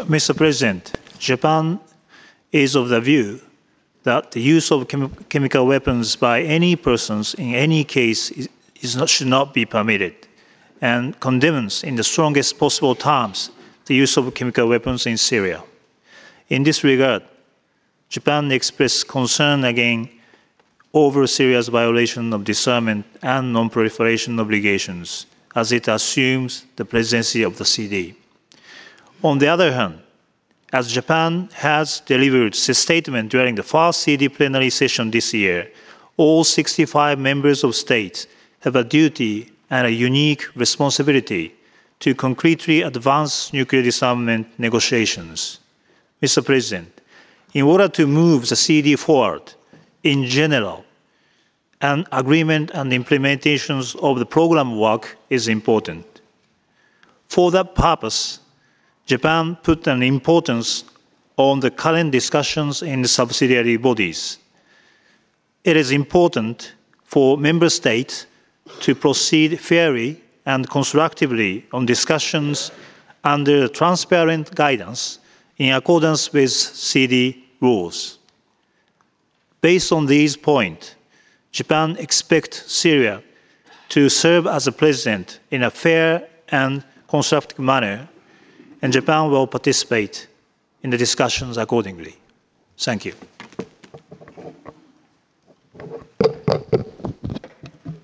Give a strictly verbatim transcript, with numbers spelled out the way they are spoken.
Mister President, Japan is of the view that the use of chem chemical weapons by any persons in any case is, is not, should not be permitted, and condemns in the strongest possible terms the use of chemical weapons in Syria. In this regard, Japan expressed concern again over Syria's violation of disarmament and non-proliferation obligations, as it assumes the presidency of the C D. On the other hand, as Japan has delivered a statement during the first C D plenary session this year, all sixty-five members of states have a duty and a unique responsibility to concretely advance nuclear disarmament negotiations. Mister President, in order to move the C D forward, in general, an agreement and implementation of the program work is important. For that purpose, Japan put an importance on the current discussions in the subsidiary bodies. It is important for member states to proceed fairly and constructively on discussions under transparent guidance in accordance with C D rules. Based on these points, Japan expects Syria to serve as a president in a fair and constructive manner, and Japan will participate in the discussions accordingly. Thank you.